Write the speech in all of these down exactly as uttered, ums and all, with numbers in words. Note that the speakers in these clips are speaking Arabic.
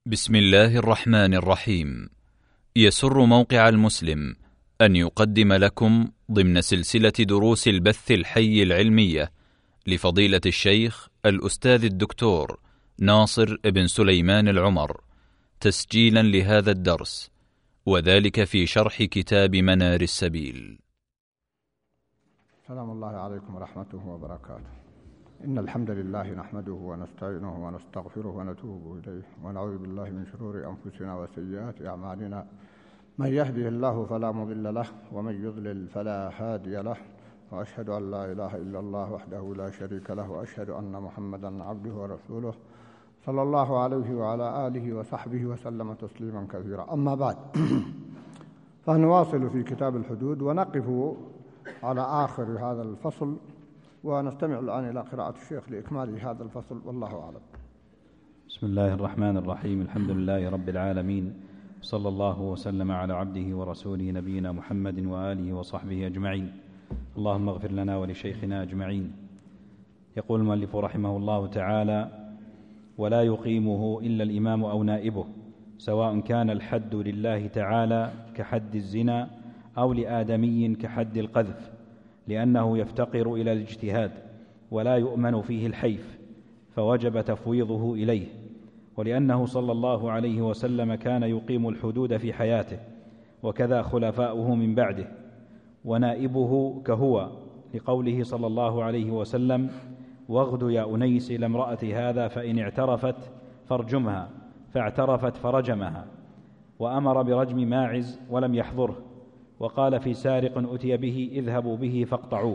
بسم الله الرحمن الرحيم. يسر موقع المسلم أن يقدم لكم ضمن سلسلة دروس البث الحي العلمية لفضيلة الشيخ الأستاذ الدكتور ناصر بن سليمان العمر تسجيلا لهذا الدرس، وذلك في شرح كتاب منار السبيل. سلام الله عليكم ورحمته وبركاته. إن الحمد لله نحمده ونستعينه ونستغفره ونتوب إليه ونعوذ بالله من شرور أنفسنا وسيئات أعمالنا، من يهده الله فلا مضل له ومن يضلل فلا هادي له، وأشهد أن لا إله إلا الله وحده لا شريك له، وأشهد أن محمدا عبده ورسوله صلى الله عليه وعلى آله وصحبه وسلم تسليما كثيرا. أما بعد، فنواصل في كتاب الحدود ونقف على آخر هذا الفصل، ونستمع الآن إلى قراءة الشيخ لإكمال هذا الفصل، والله أعلم. بسم الله الرحمن الرحيم. الحمد لله رب العالمين، صلى الله وسلم على عبده ورسوله نبينا محمد وآله وصحبه أجمعين. اللهم اغفر لنا ولشيخنا أجمعين. يقول المؤلف رحمه الله تعالى: ولا يقيمه إلا الإمام أو نائبه، سواء كان الحد لله تعالى كحد الزنا أو لآدمي كحد القذف، لأنه يفتقر إلى الاجتهاد ولا يؤمن فيه الحيف، فوجب تفويضه إليه، ولأنه صلى الله عليه وسلم كان يقيم الحدود في حياته، وكذا خلفاؤه من بعده، ونائبه كهو، لقوله صلى الله عليه وسلم: واغد يا أنيس إلى امرأة هذا فإن اعترفت فارجمها، فاعترفت فرجمها. وأمر برجم ماعز ولم يحضره، وقال في سارق أتي به: اذهبوا به فاقطعوه.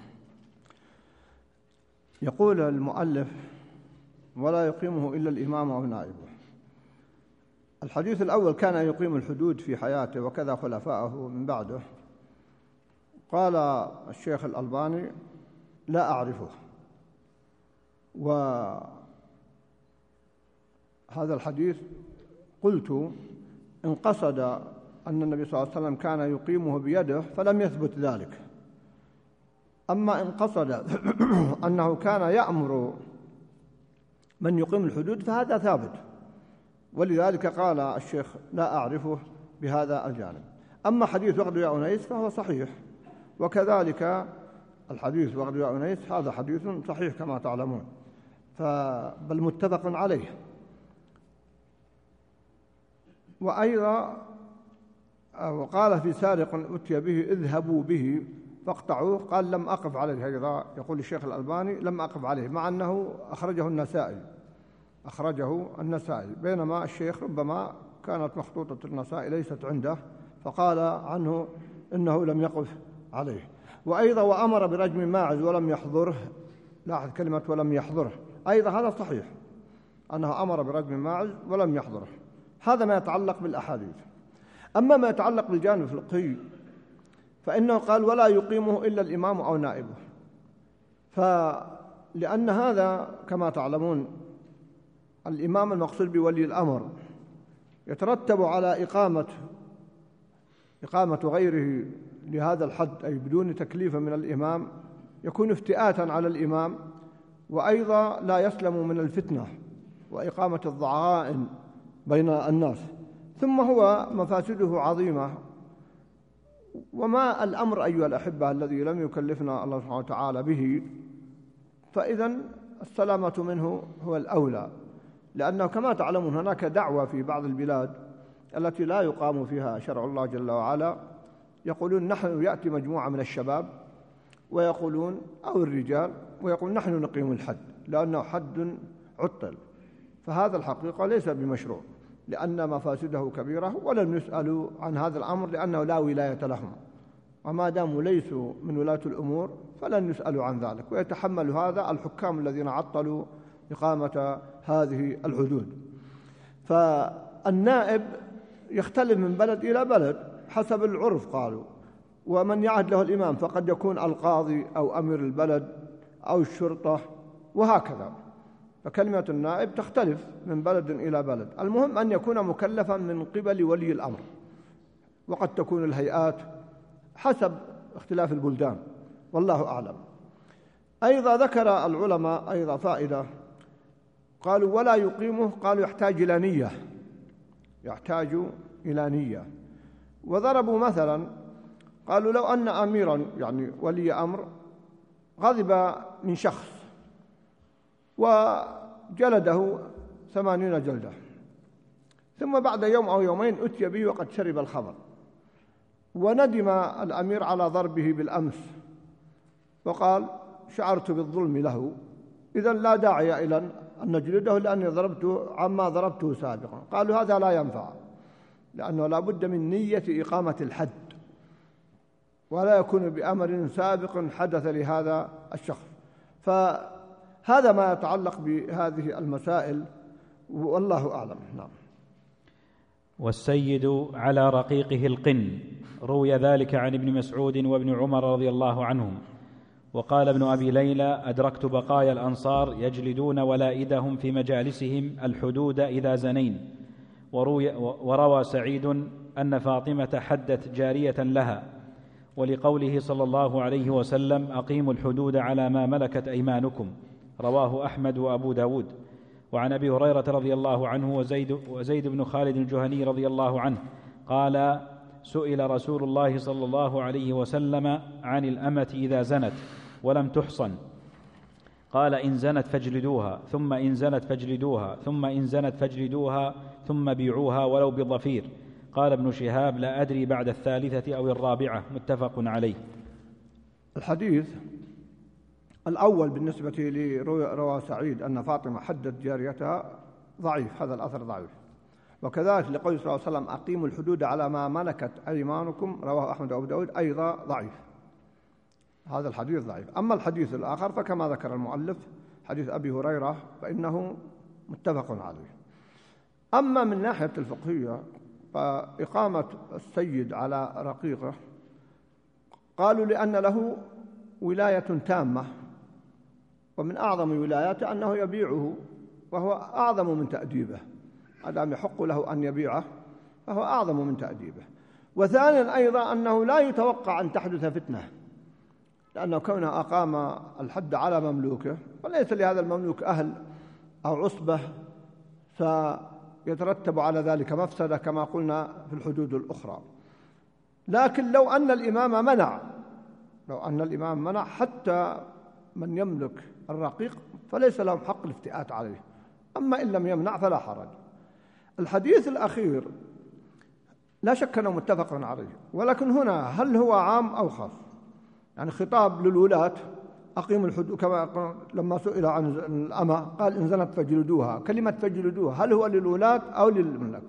يقول المؤلف: ولا يقيمه إلا الإمام أو نائبه. الحديث الأول: كان يقيم الحدود في حياته وكذا خلفاءه من بعده. قال الشيخ الألباني: لا أعرفه. وهذا الحديث قلت إن قصد أن النبي صلى الله عليه وسلم كان يقيمه بيده فلم يثبت ذلك، أما إن قصد أنه كان يأمر من يقيم الحدود فهذا ثابت، ولذلك قال الشيخ: لا أعرفه بهذا الجانب. أما حديث واغد يا أنيس فهو صحيح، وكذلك الحديث واغد يا أنيس هذا حديث صحيح كما تعلمون، بل متفق عليه. وأيضا وقال في سارق أتي به: اذهبوا به فاقطعوه، قال لم أقف عليه. أيضا يقول الشيخ الألباني: لم أقف عليه، مع أنه أخرجه النسائي أخرجه النسائي بينما الشيخ ربما كانت مخطوطة النسائي ليست عنده، فقال عنه إنه لم يقف عليه. وأيضا وأمر برجم ماعز ولم يحضره، لاحظ كلمة ولم يحضره، أيضا هذا صحيح أنه أمر برجم ماعز ولم يحضره. هذا ما يتعلق بالأحاديث. أما ما يتعلق بالجانب الفقهي فإنه قال: ولا يقيمه إلا الإمام أو نائبه، فلأن هذا كما تعلمون الإمام المقصود بولي الأمر يترتب على إقامة إقامة غيره لهذا الحد، أي بدون تكليف من الإمام، يكون افتئاتا على الإمام، وأيضا لا يسلم من الفتنة وإقامة الضعائن بين الناس. ثم هو مفاسده عظيمة. وما الأمر أيها الأحبة الذي لم يكلفنا الله سبحانه وتعالى به، فإذا السلامة منه هو الأولى، لأنه كما تعلمون هناك دعوة في بعض البلاد التي لا يقام فيها شرع الله جل وعلا، يقولون نحن، يأتي مجموعة من الشباب ويقولون أو الرجال ويقول نحن نقيم الحد لأنه حد عطل، فهذا الحقيقة ليس بمشروع، لأن مفاسده كبيرة، ولم يسألوا عن هذا الأمر لأنه لا ولاية لهم، وما داموا ليسوا من ولاة الأمور فلن يسألوا عن ذلك، ويتحمل هذا الحكام الذين عطلوا إقامة هذه الحدود. فالنائب يختلف من بلد إلى بلد حسب العرف قالوا، ومن يعهد له الإمام فقد يكون القاضي أو أمير البلد أو الشرطة وهكذا، فكلمة النائب تختلف من بلد إلى بلد. المهم أن يكون مكلفا من قبل ولي الأمر، وقد تكون الهيئات حسب اختلاف البلدان، والله أعلم. أيضا ذكر العلماء أيضا فائدة، قالوا: ولا يقيمه، قالوا يحتاج إلى نية، يحتاج إلى نية. وضربوا مثلا قالوا لو أن أميرا يعني ولي أمر غضب من شخص وجلده ثمانين جلدة، ثم بعد يوم أو يومين أتي به وقد شرب الخمر، وندم الأمير على ضربه بالأمس وقال شعرت بالظلم له، إذن لا داعي إلى أن نجلده لأني ضربته عما ضربته سابقا. قالوا هذا لا ينفع، لأنه لا بد من نية إقامة الحد، ولا يكون بأمر سابق حدث لهذا الشخص. فهذا ما يتعلق بهذه المسائل، والله أعلم. نعم. والسيد على رقيقه القن، روي ذلك عن ابن مسعود وابن عمر رضي الله عنهم. وقال ابن أبي ليلى أدركت بقايا الأنصار يجلدون ولائدهم في مجالسهم الحدود إذا زنين. وروي وروى سعيد أن فاطمة حدت جارية لها، ولقوله صلى الله عليه وسلم أقيموا الحدود على ما ملكت أيمانكم، رواه أحمد وأبو داود. وعن أبي هريرة رضي الله عنه وزيد, وزيد بن خالد الجهني رضي الله عنه قال سئل رسول الله صلى الله عليه وسلم عن الأمة إذا زنت ولم تحصن، قال إن زنت فاجلدوها، ثم إن زنت فاجلدوها، ثم إن زنت فاجلدوها، ثم بيعوها ولو بضفير. قال ابن شهاب لا أدري بعد الثالثة أو الرابعة، متفق عليه. الحديث الأول بالنسبة لروى سعيد أن فاطمة حدت جاريتها ضعيف، هذا الأثر ضعيف. وكذلك لقول صلى الله عليه وسلم أقيموا الحدود على ما ملكت أيمانكم، رواه أحمد وأبو داود، أيضا ضعيف، هذا الحديث ضعيف. أما الحديث الآخر فكما ذكر المؤلف حديث أبي هريرة فإنه متفق عليه. أما من ناحية الفقهية فإقامة السيد على رقيقه قالوا لأن له ولاية تامة، ومن أعظم ولاياته أنه يبيعه، وهو أعظم من تأديبه، أدام يحق له أن يبيعه فهو أعظم من تأديبه. وثانيا أيضا أنه لا يتوقع أن تحدث فتنة، لأنه كونه أقام الحد على مملوكه وليس لهذا المملوك أهل أو عصبة فيترتب على ذلك مفسدة كما قلنا في الحدود الأخرى. لكن لو أن الإمام منع لو أن الإمام منع حتى من يملك الرقيق فليس لهم حق الافتئات عليه، أما إن لم يمنع فلا حرج. الحديث الأخير لا شك أنه متفق عليه، ولكن هنا هل هو عام أو خاص؟ يعني خطاب للولاة أقيموا الحدود، كما لما سئل عن الأمة قال إن زنت فاجلدوها، كلمة فاجلدوها هل هو للولاة أو للمملك؟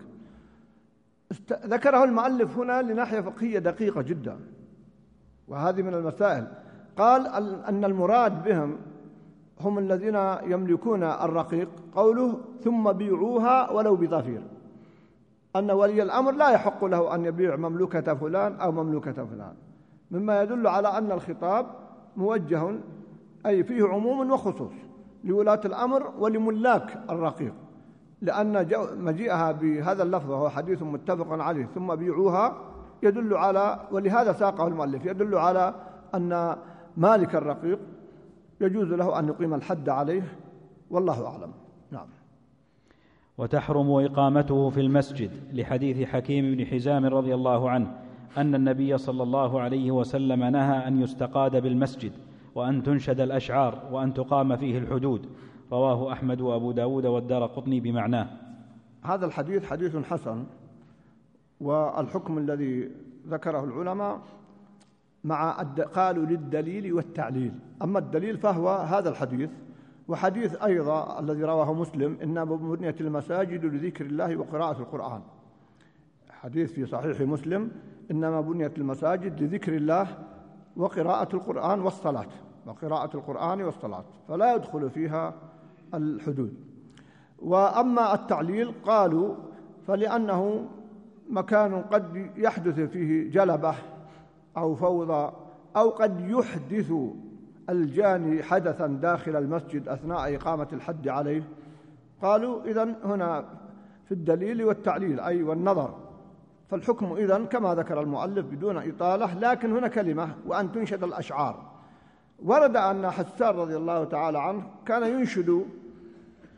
ذكره المؤلف هنا لناحية فقهية دقيقة جدا، وهذه من المسائل. قال أن المراد بهم هم الذين يملكون الرقيق، قوله ثم بيعوها ولو بضفير، أن ولي الأمر لا يحق له أن يبيع مملوكة فلان أو مملوكة فلان، مما يدل على أن الخطاب موجه أي فيه عموم وخصوص لولاة الأمر ولملاك الرقيق، لأن مجيئها بهذا اللفظ وهو حديث متفق عليه ثم بيعوها يدل على، ولهذا ساقه المؤلف، يدل على أن مالك الرقيق يجوز له أن يقيم الحد عليه، والله أعلم. نعم. وتحرم إقامته في المسجد لحديث حكيم بن حزام رضي الله عنه أن النبي صلى الله عليه وسلم نهى أن يستقاد بالمسجد وأن تنشد الأشعار وأن تقام فيه الحدود، رواه أحمد وأبو داود والدارقطني بمعناه. هذا الحديث حديث حسن، والحكم الذي ذكره العلماء مع قالوا للدليل والتعليل. أما الدليل فهو هذا الحديث، وحديث أيضا الذي رواه مسلم إنما بنيت المساجد لذكر الله وقراءة القرآن، حديث في صحيح مسلم إنما بنيت المساجد لذكر الله وقراءة القرآن والصلاة، وقراءة القرآن والصلاة، فلا يدخل فيها الحدود. وأما التعليل قالوا فلأنه مكان قد يحدث فيه جلبة أو فوضى، أو قد يحدث الجاني حدثا داخل المسجد أثناء إقامة الحد عليه. قالوا إذن هنا في الدليل والتعليل أي والنظر، فالحكم إذن كما ذكر المؤلف بدون إطالة. لكن هنا كلمة وأن تنشد الأشعار، ورد أن حسان رضي الله تعالى عنه كان ينشد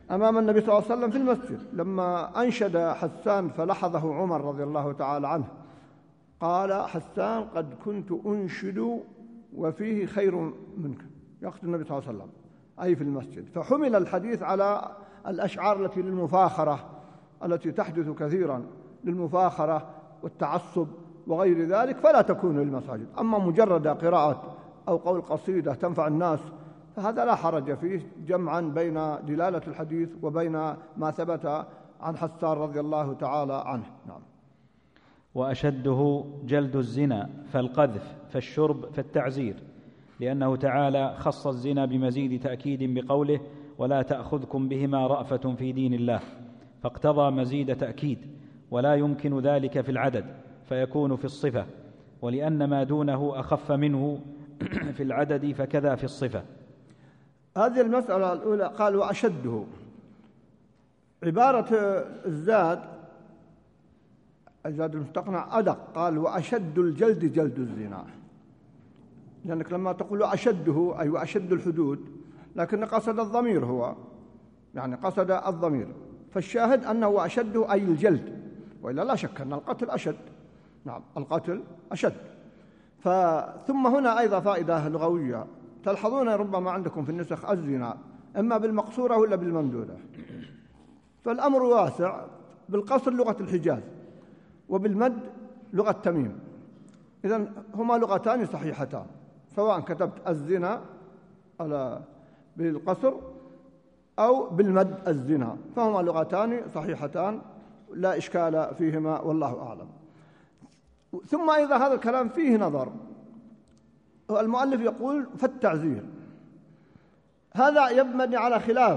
أمام النبي صلى الله عليه وسلم في المسجد لما أنشد حسان فلحظه عمر رضي الله تعالى عنه، قال حسان: قد كنت أنشد وفيه خير منك، يقصد النبي صلى الله عليه وسلم أي في المسجد. فحمل الحديث على الأشعار التي للمفاخرة التي تحدث كثيرا للمفاخرة والتعصب وغير ذلك، فلا تكون للمساجد. أما مجرد قراءة أو قول قصيدة تنفع الناس فهذا لا حرج فيه، جمعا بين دلالة الحديث وبين ما ثبت عن حسان رضي الله تعالى عنه. نعم. وأشده جلد الزنا، فالقذف، فالشرب، فالتعزير، لأنه تعالى خص الزنا بمزيد تأكيد بقوله: ولا تأخذكم بهما رأفة في دين الله، فاقتضى مزيد تأكيد، ولا يمكن ذلك في العدد فيكون في الصفة، ولأن ما دونه أخف منه في العدد فكذا في الصفة. هذه المسألة الأولى. قال: وأشده، عبارة الزاد الزاد المستقنع أدق، قال: وأشد الجلد جلد الزنا، لأنك لما تقول أشده أي وأشد الحدود، لكن قصد الضمير، هو يعني قصد الضمير، فالشاهد أنه أشده أي الجلد، وإلا لا شك أن القتل أشد. نعم، القتل أشد. ثم هنا أيضا فائدة لغوية تلحظون ربما عندكم في النسخ الزنا إما بالمقصورة ولا بالممدودة، فالأمر واسع. بالقصر لغة الحجاز، وبالمد لغة تميم، إذن هما لغتان صحيحتان، سواء كتبت الزنا على بالقصر أو بالمد الزنا، فهما لغتان صحيحتان لا إشكال فيهما والله أعلم. ثم أيضا هذا الكلام فيه نظر. المؤلف يقول: فالتعزير، هذا يبني على خلاف.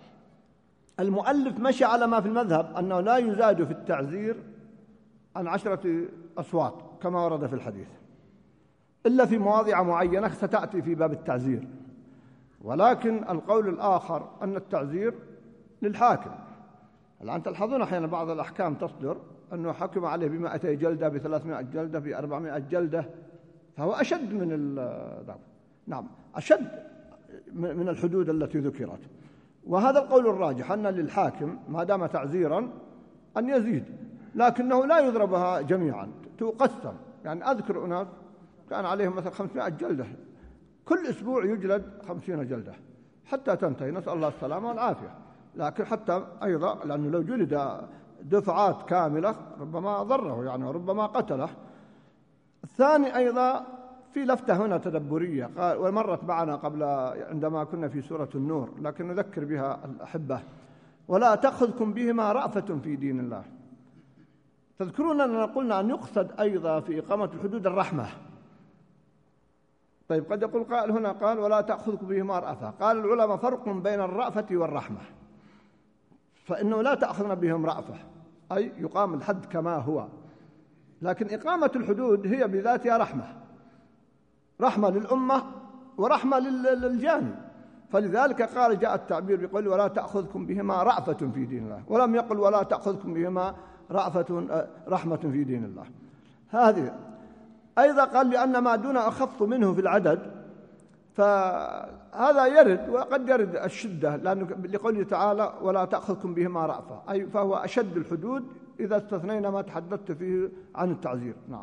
المؤلف مشى على ما في المذهب أنه لا يزاد في التعزير عن عشرة أصوات كما ورد في الحديث، إلا في مواضع معينة ستأتي في باب التعزير. ولكن القول الآخر أن التعزير للحاكم. الآن تلحظون أحيانا بعض الأحكام تصدر أنه حكم عليه بمائتي جلدة، بثلاثمائة جلدة، بأربعمائة جلدة، فهو أشد من ال نعم أشد من الحدود التي ذكرت. وهذا القول الراجح أن للحاكم ما دام تعزيرا أن يزيد، لكنه لا يضربها جميعا، تقسم. يعني أذكر أناس كان عليهم مثلا خمسمائة جلدة، كل أسبوع يجلد خمسين جلدة حتى تنتهي، نسأل الله السلامة والعافية. لكن حتى أيضا لأنه لو جلد دفعات كاملة ربما ضره يعني وربما قتله. الثاني أيضا في لفتة هنا تدبرية قال، ومرت معنا قبل عندما كنا في سورة النور، لكن نذكر بها الأحبة: ولا تأخذكم بهما رأفة في دين الله. تذكرون أننا قلنا أن يقصد أيضا في إقامة الحدود الرحمة. طيب قد يقول قائل هنا قال: ولا تأخذكم بهما رأفة. قال العلماء: فرق بين الرأفة والرحمة، فإنه لا تأخذنا بهم رأفة أي يقام الحد كما هو، لكن إقامة الحدود هي بذاتها رحمة، رحمة للأمة ورحمة للجاني. فلذلك قال جاء التعبير بقول: ولا تأخذكم بهما رأفة في دين الله، ولم يقل ولا تأخذكم بهما رأفة رحمة في دين الله. هذه أيضا قال لأن ما دون أخف منه في العدد، فهذا يرد، وقد يرد الشدة لأنه لقوله تعالى: ولا تأخذكم بهما رأفة، أي فهو أشد الحدود إذا استثنينا ما تحدثت فيه عن التعزير. نعم.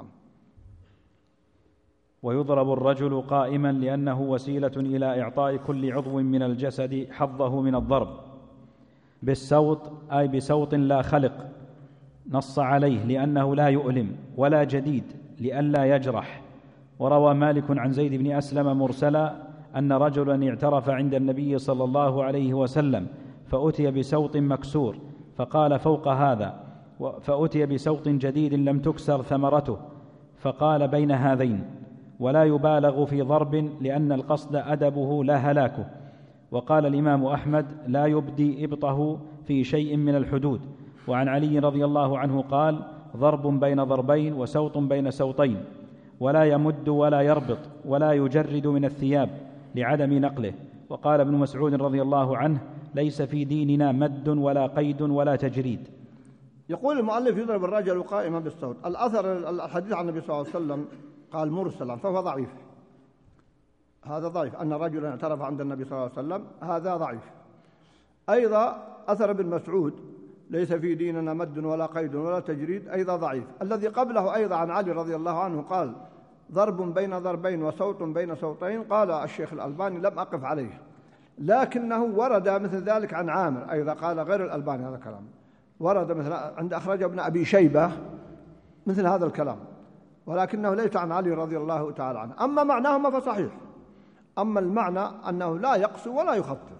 ويضرب الرجل قائما لأنه وسيلة إلى إعطاء كل عضو من الجسد حظه من الضرب، بالسوط أي بسوط لا خلق، نص عليه لأنه لا يؤلم ولا جديد لئلا يجرح. وروى مالك عن زيد بن أسلم مرسلا أن رجلا اعترف عند النبي صلى الله عليه وسلم فأتي بسوط مكسور فقال: فوق هذا. فأتي بسوط جديد لم تكسر ثمرته فقال: بين هذين. ولا يبالغ في ضرب لأن القصد أدبه لا هلاكه. وقال الإمام أحمد: لا يبدي إبطه في شيء من الحدود. وعن علي رضي الله عنه قال: ضرب بين ضربين وسوط بين سوطين، ولا يمد ولا يربط ولا يجرد من الثياب لعدم نقله. وقال ابن مسعود رضي الله عنه: ليس في ديننا مد ولا قيد ولا تجريد. يقول المؤلف: يضرب الرجل قائما بالصوت. الأثر الحديث عن النبي صلى الله عليه وسلم قال مرسلا، فهو ضعيف. هذا ضعيف، أن رجلا اعترف عند النبي صلى الله عليه وسلم، هذا ضعيف. أيضا أثر ابن مسعود ليس في ديننا مد ولا قيد ولا تجريد أيضا ضعيف. الذي قبله أيضا عن علي رضي الله عنه قال ضرب بين ضربين وصوت بين صوتين، قال الشيخ الألباني لم أقف عليه، لكنه ورد مثل ذلك عن عامر أيضا، قال غير الألباني هذا الكلام، ورد مثل عند أخرجه ابن أبي شيبة مثل هذا الكلام، ولكنه ليس عن علي رضي الله تعالى عنه. أما معناهما فصحيح، أما المعنى أنه لا يقسو ولا يخفف.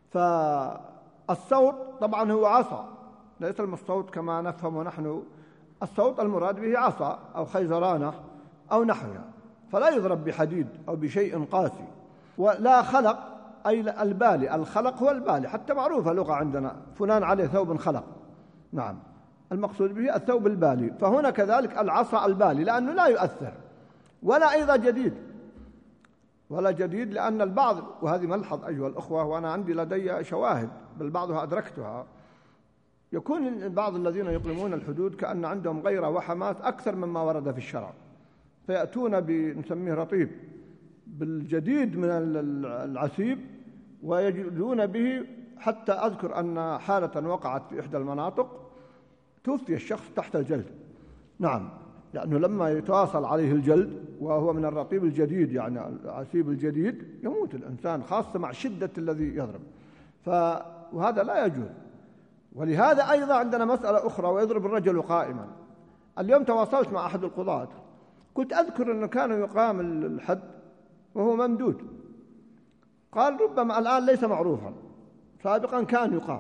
فالصوت طبعا هو عصا، ليس الصوت كما نفهم نحن، الصوت المراد به عصا أو خيزرانة أو نحوها، فلا يضرب بحديد أو بشيء قاسي. ولا خلق أي البالي، الخلق هو البالي، حتى معروفة لغة عندنا فلان عليه ثوب خلق، نعم المقصود به الثوب البالي. فهنا كذلك العصا البالي، لأنه لا يؤثر ولا أيضا جديد ولا جديد، لأن البعض، وهذه ملحظ أيها الأخوة وأنا عندي لدي شواهد بل بعضها أدركتها، يكون بعض الذين يقيمون الحدود كأن عندهم غيرة وحماس أكثر مما ورد في الشرع، فيأتون بنسميه رطيب بالجديد من العسيب ويجلدون به. حتى أذكر أن حالة وقعت في إحدى المناطق توفي الشخص تحت الجلد، نعم، لأنه لما يتواصل عليه الجلد وهو من الرطيب الجديد يعني العسيب الجديد يموت الإنسان، خاصة مع شدة الذي يضرب، ف... وهذا لا يجوز. ولهذا أيضا عندنا مسألة أخرى، ويضرب الرجل قائما. اليوم تواصلت مع أحد القضاة، كنت أذكر أنه كان يقام الحد وهو ممدود، قال ربما الآن ليس معروفا، سابقا كان يقام.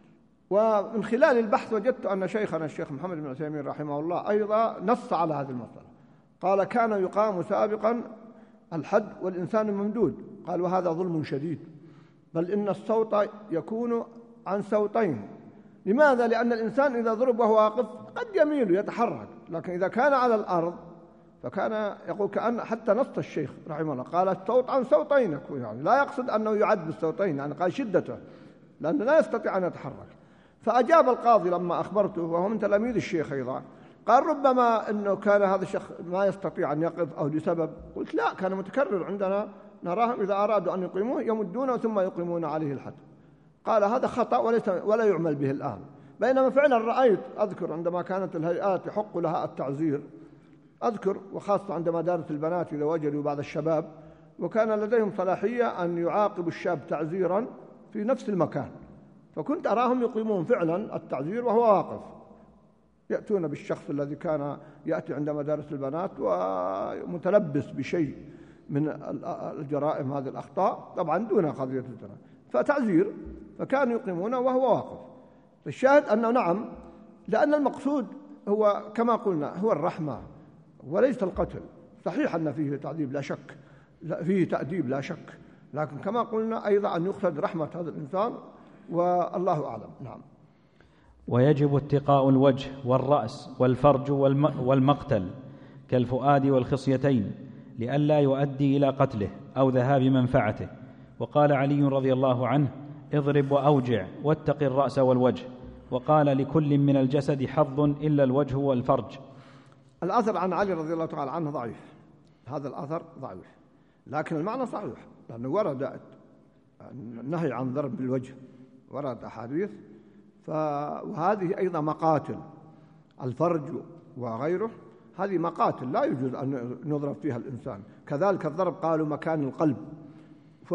ومن خلال البحث وجدت أن شيخنا الشيخ محمد بن عثيمين رحمه الله أيضا نص على هذه المسألة، قال كان يقام سابقا الحد والإنسان ممدود، قال وهذا ظلم شديد، بل إن الصوت يكون عن صوتين. لماذا؟ لأن الإنسان إذا ضرب وهو واقف قد يميل يتحرك، لكن إذا كان على الأرض فكان يقول كأن حتى نص الشيخ رحمه الله قال الصوت عن صوتين، يعني لا يقصد أنه يعد بالصوتين، يعني قال شدته لأنه لا يستطيع أن يتحرك. فأجاب القاضي لما أخبرته وهو من تلاميذ الشيخ أيضا، قال ربما أنه كان هذا الشيخ ما يستطيع أن يقف أو لسبب. قلت لا، كان متكرر عندنا نراهم إذا أرادوا أن يقيموه يمدونه ثم يقيمون عليه الحد. قال هذا خطأ وليس ولا يعمل به الآن، بينما فعلا رأيت أذكر عندما كانت الهيئات يحق لها التعزير، أذكر وخاصة عندما دارت البنات إذا وجدوا بعض الشباب وكان لديهم صلاحية أن يعاقبوا الشاب تعزيرا في نفس المكان، فكنت أراهم يقيمون فعلا التعزير وهو واقف، يأتون بالشخص الذي كان يأتي عند مدارس البنات ومتلبس بشيء من الجرائم هذه الأخطاء، طبعا دون قضية الزنا، فتعزير، فكانوا يقيمونه وهو واقف. الشاهد أنه نعم، لأن المقصود هو كما قلنا هو الرحمة وليس القتل. صحيح أن فيه تعذيب لا شك، فيه تأديب لا شك، لكن كما قلنا أيضا أن يقصد رحمة هذا الإنسان، والله أعلم. نعم. ويجب اتقاء الوجه والرأس والفرج والمقتل كالفؤاد والخصيتين لئلا يؤدي إلى قتله أو ذهاب منفعته. وقال علي رضي الله عنه اضرب وأوجع واتق الرأس والوجه، وقال لكل من الجسد حظ إلا الوجه والفرج. الأثر عن علي رضي الله تعالى عنه ضعيف، هذا الأثر ضعيف، لكن المعنى صحيح، لأنه ورد النهي عن ضرب بالوجه، ورد أحاديث، وهذه أيضا مقاتل، الفرج وغيره هذه مقاتل لا يجوز أن نضرب فيها الإنسان. كذلك الضرب قالوا مكان القلب ف...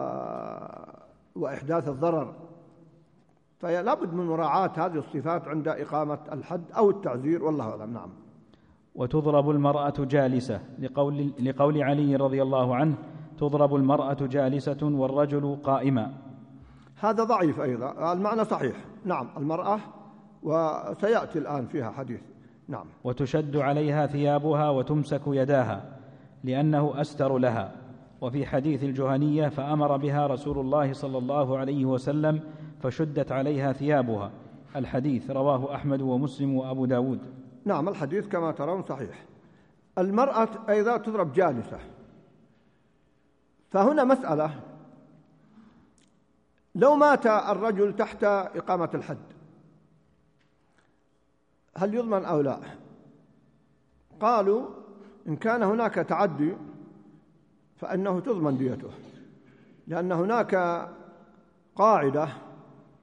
وإحداث الضرر، فلا بد من مراعاة هذه الصفات عند إقامة الحد أو التعزير، والله أعلم. نعم. وتضرب المرأة جالسة لقول, لقول علي رضي الله عنه تضرب المرأة جالسة والرجل قائما. هذا ضعيف أيضا، المعنى صحيح، نعم المرأة، وسيأتي الآن فيها حديث. نعم. وتشد عليها ثيابها وتمسك يداها لأنه أستر لها. وفي حديث الجهنية فأمر بها رسول الله صلى الله عليه وسلم فشدت عليها ثيابها. الحديث رواه أحمد ومسلم وأبو داود. نعم الحديث كما ترون صحيح. المرأة أيضا تضرب جالسة، فهنا مسألة، لو مات الرجل تحت إقامة الحد هل يضمن أو لا؟ قالوا إن كان هناك تعدي فإنه تضمن ديته، لأن هناك قاعدة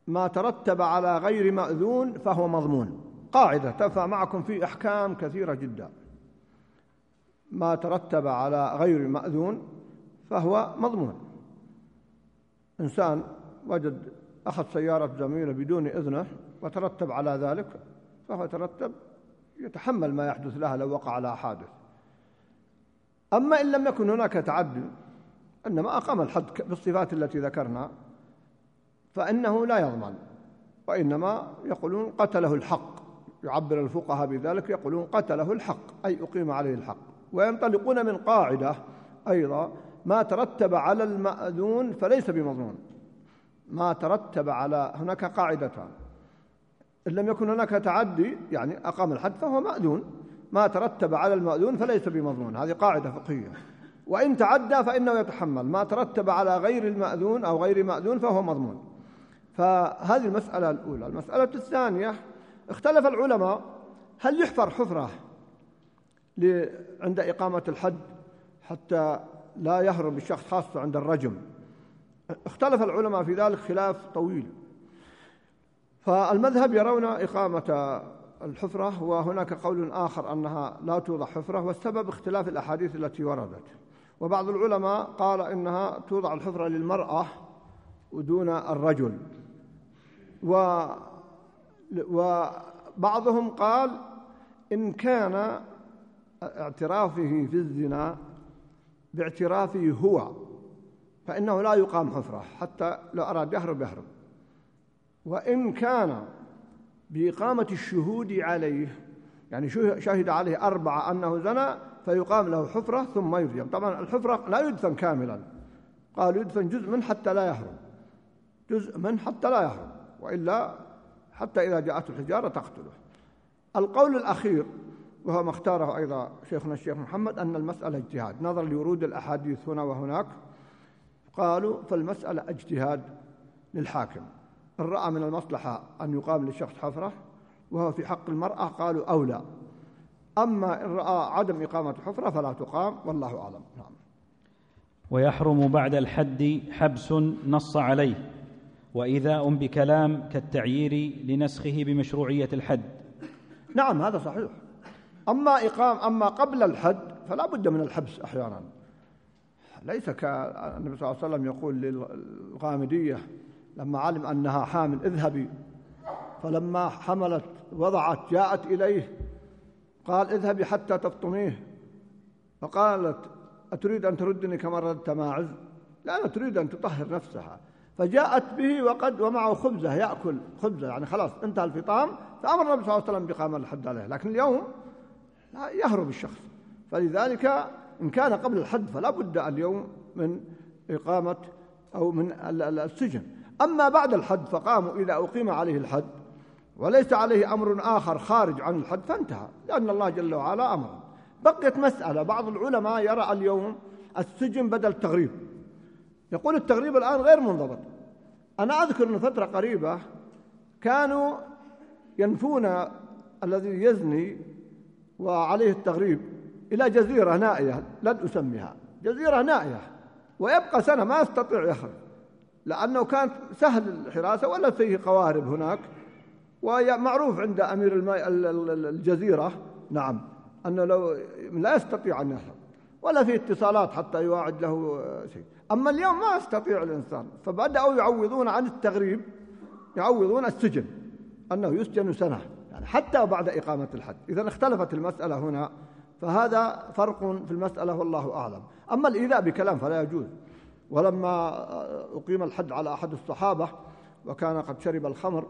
ما ترتب على غير مأذون فهو مضمون. قاعدة تنفع معكم في أحكام كثيرة جدا. ما ترتب على غير مأذون فهو مضمون. إنسان وجد أخذ سيارة زميله بدون إذنه وترتب على ذلك فهو ترتب يتحمل ما يحدث لها لو وقع على حادث. أما إن لم يكن هناك تعدي إنما أقام الحد بالصفات التي ذكرنا فإنه لا يضمن، وإنما يقولون قتله الحق. يعبر الفقهاء بذلك يقولون قتله الحق أي أقيم عليه الحق. وينطلقون من قاعدة أيضا ما ترتب على المأذون فليس بمضمون. ما ترتب على هناك قاعدتان: إن لم يكن هناك تعدي يعني أقام الحد فهو مأذون، ما ترتب على المأذون فليس بمضمون، هذه قاعدة فقهية. وإن تعدى فإنه يتحمل، ما ترتب على غير المأذون أو غير مأذون فهو مضمون. فهذه المسألة الأولى. المسألة الثانية اختلف العلماء هل يحفر حفرة عند إقامة الحد حتى لا يهرب الشخص خاصة عند الرجم. اختلف العلماء في ذلك خلاف طويل. فالمذهب يرون إقامة الحفرة، وهناك قول آخر أنها لا توضع حفرة، والسبب اختلاف الأحاديث التي وردت. وبعض العلماء قال إنها توضع الحفرة للمرأة ودون الرجل، و وبعضهم قال إن كان اعترافه في الزنا باعترافه هو فإنه لا يقام حفرة حتى لو أراد يهرب يهرب، وإن كان بإقامة الشهود عليه يعني شهد عليه أربعة أنه زنى فيقام له حفرة ثم يرجم. طبعا الحفرة لا يدفن كاملا، قالوا يدفن جزء من حتى لا يهرب، جزء من حتى لا يهرب، وإلا حتى إذا جاءته الحجارة تقتله. القول الأخير وهو ما اختاره أيضا شيخنا الشيخ محمد أن المسألة اجتهاد نظرا لورود الأحاديث هنا وهناك. قالوا فالمسألة اجتهاد للحاكم، إن رأى من المصلحة أن يقام للشخص حفرة وهو في حق المرأة قالوا أولى، أما إن رأى عدم إقامة حفرة فلا تقام، والله أعلم. نعم. ويحرم بعد الحد حبس نص عليه وإيذاء بكلام كالتعيير لنسخه بمشروعية الحد. نعم هذا صحيح. أما إقام أما قبل الحد فلا بد من الحبس أحيانا، ليس كالنبي صلى الله عليه وسلم يقول للغامدية لما علم أنها حامل اذهبي، فلما حملت وضعت جاءت إليه قال اذهبي حتى تفطميه، فقالت أتريد أن تردني كما ردت ماعز؟ لا، أنا تريد أن تطهر نفسها، فجاءت به وقد ومعه خبزة يأكل خبزة، يعني خلاص انتهى الفطام، فأمر النبي صلى الله عليه وسلم بإقامة الحد عليه. لكن اليوم لا يهرب الشخص، فلذلك إن كان قبل الحد فلا بد اليوم من إقامة أو من السجن. أما بعد الحد فقاموا إذا أقيم عليه الحد وليس عليه أمر آخر خارج عن الحد فانتهى، لأن الله جل وعلا أمر. بقيت مسألة، بعض العلماء يرى اليوم السجن بدل التغريب، يقول التغريب الآن غير منضبط. أنا أذكر أن فترة قريبة كانوا ينفون الذي يزني وعليه التغريب إلى جزيرة نائية لن أسميها، جزيرة نائية، ويبقى سنة ما يستطيع يخرج، لأنه كانت سهل الحراسة ولا فيه قوارب هناك، ومعروف عند أمير الماء الجزيرة نعم أنه لو لا يستطيع أن يهرب ولا فيه اتصالات حتى يواعد له شيء. أما اليوم ما يستطيع الإنسان، فبدأوا يعوضون عن التغريب، يعوضون السجن أنه يسجن سنة يعني حتى بعد إقامة الحد. إذن اختلفت المسألة هنا، فهذا فرق في المسألة والله أعلم. أما الإيذاء بكلام فلا يجوز. ولما أقيم الحد على أحد الصحابة وكان قد شرب الخمر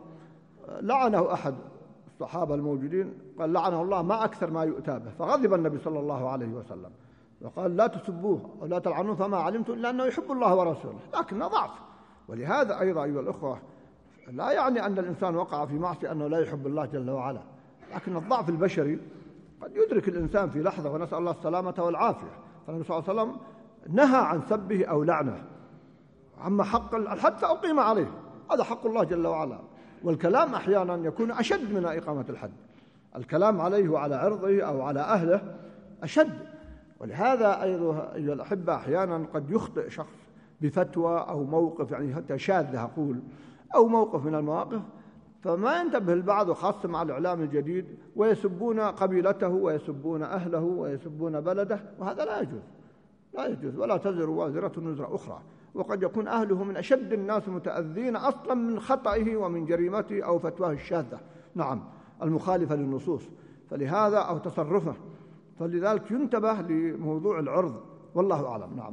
لعنه أحد الصحابة الموجودين، قال لعنه الله ما أكثر ما يؤتى به، فغضب النبي صلى الله عليه وسلم وقال لا تسبوه ولا تلعنوه فما علمت إلا أنه يحب الله ورسوله، لكنه ضعف. ولهذا أيضا أيها الأخوة لا يعني أن الإنسان وقع في معصية أنه لا يحب الله جل وعلا، لكن الضعف البشري قد يدرك الإنسان في لحظة، ونسأل الله السلامة والعافية. فالنبي صلى الله عليه وسلم نهى عن سبه أو لعنه. أما حق الحد فأقيم عليه، هذا حق الله جل وعلا. والكلام أحيانا يكون أشد من إقامة الحد، الكلام عليه وعلى عرضه أو على أهله أشد. ولهذا أيضا أيها الأحبة أحيانا قد يخطئ شخص بفتوى أو موقف يعني حتى شاذ أقول أو موقف من المواقف، فما ينتبه البعض وخاصة مع الإعلام الجديد ويسبون قبيلته ويسبون أهله ويسبون بلده، وهذا لا يجوز، لا يجوز، ولا تزر وازرة وزر أخرى. وقد يكون أهله من أشد الناس متأذين أصلا من خطئه ومن جريمته أو فتواه الشاذة، نعم، المخالفة للنصوص، فلهذا أو تصرفه، فلذلك ينتبه لموضوع العرض، والله أعلم. نعم.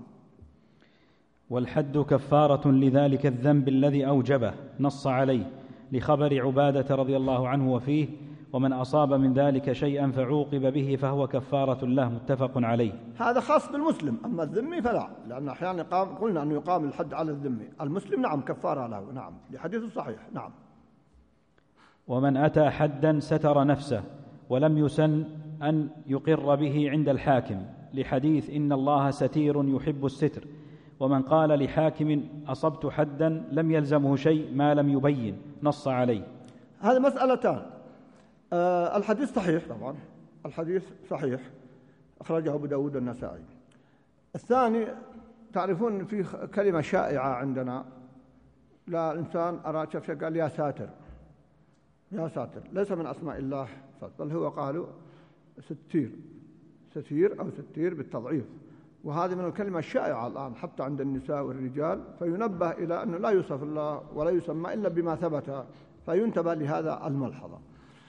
والحد كفارة لذلك الذنب الذي أوجبه، نص عليه لخبر عبادة رضي الله عنه وفيه: ومن أصاب من ذلك شيئا فعوقب به فهو كفارة له، متفق عليه. هذا خاص بالمسلم، أما الذمي فلا، لأن أحيانا يقام، قلنا أنه يقام الحد على الذمي. المسلم نعم كفارة له، نعم، لحديث صحيح. نعم. ومن أتى حدا ستر نفسه ولم يسن أن يقر به عند الحاكم، لحديث إن الله ستير يحب الستر. ومن قال لحاكم أصبت حدا لم يلزمه شيء ما لم يبين، نص عليه. هذه مسألتان. أه الحديث صحيح، طبعا الحديث صحيح، أخرجه أبو داود النسائي. الثاني، تعرفون في كلمة شائعة عندنا، لا الإنسان أراد شاف شيء قال يا ساتر، يا ساتر، ليس من أسماء الله، بل هو قالوا ستير، ستير أو ستير بالتضعيف، وهذه من الكلمة الشائعة الآن حتى عند النساء والرجال، فينبه إلى أنه لا يوصف الله ولا يسمى إلا بما ثبت، فينتبه لهذا الملحظة.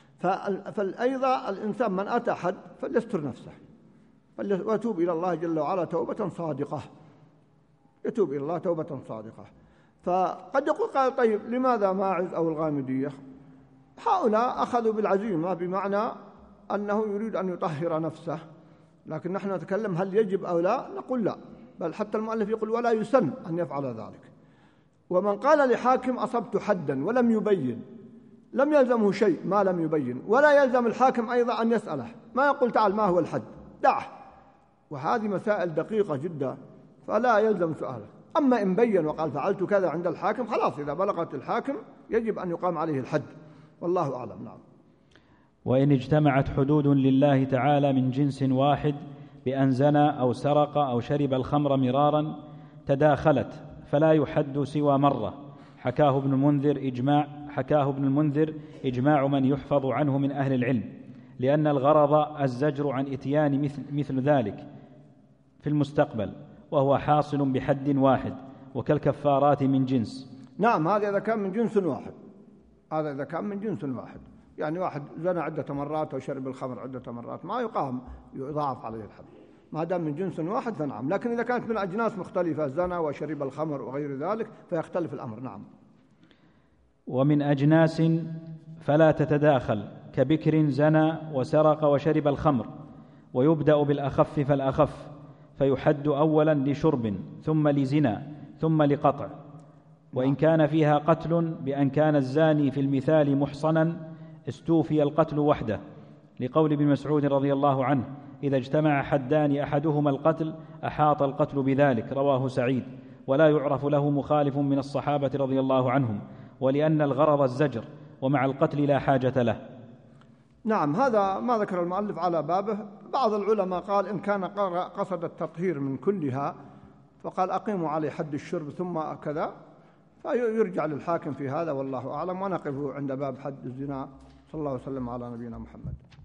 فأيضا الإنسان من أتى حد فليستر نفسه ويتوب إلى الله جل وعلا توبة صادقة، يتوب إلى الله توبة صادقة. فقد يقول قال طيب لماذا ماعز أو الغامدية؟ هؤلاء أخذوا بالعزيمة بمعنى أنه يريد أن يطهر نفسه، لكن نحن نتكلم هل يجب أو لا؟ نقول لا، بل حتى المؤلف يقول ولا يسن أن يفعل ذلك. ومن قال لحاكم أصبت حدا ولم يبين لم يلزمه شيء ما لم يبين، ولا يلزم الحاكم أيضا أن يسأله، ما يقول تعال ما هو الحد، دعه، وهذه مسائل دقيقة جدا فلا يلزم سؤاله. أما إن بين وقال فعلت كذا عند الحاكم خلاص، إذا بلغت الحاكم يجب أن يقام عليه الحد، والله أعلم. نعم. وإن اجتمعت حدود لله تعالى من جنس واحد بأن زنى أو سرق أو شرب الخمر مرارا تداخلت فلا يحد سوى مرة، حكاه ابن المنذر إجماع حكاه ابن المنذر إجماع من يحفظ عنه من أهل العلم، لأن الغرض الزجر عن إتيان مثل, مثل ذلك في المستقبل، وهو حاصل بحد واحد، وكالكفارات من جنس. نعم، هذا إذا كان من جنس واحد، هذا إذا كان من جنس واحد، يعني واحد زنى عدة مرات أو شرب الخمر عدة مرات ما يقام يضاعف عليه الحد، ما دام من جنس واحد فنعم. لكن إذا كانت من أجناس مختلفة زنى وشرب الخمر وغير ذلك فيختلف الأمر. نعم. ومن أجناس فلا تتداخل، كبكر زنى وسرق وشرب الخمر، ويبدأ بالأخف فالأخف، فيحد أولا لشرب ثم لزنا ثم لقطع. وإن كان فيها قتل بأن كان الزاني في المثال محصنا استوفي القتل وحده، لقول ابن مسعود رضي الله عنه إذا اجتمع حدان أحدهما القتل أحاط القتل بذلك، رواه سعيد. ولا يعرف له مخالف من الصحابة رضي الله عنهم، ولأن الغرض الزجر، ومع القتل لا حاجة له. نعم، هذا ما ذكر المؤلف على بابه. بعض العلماء قال إن كان قصد التطهير من كلها فقال أقيموا عليه حد الشرب ثم كذا، فيرجع للحاكم في هذا، والله أعلم. ونقف عند باب حد الزنا. صلى الله وسلم على نبينا محمد.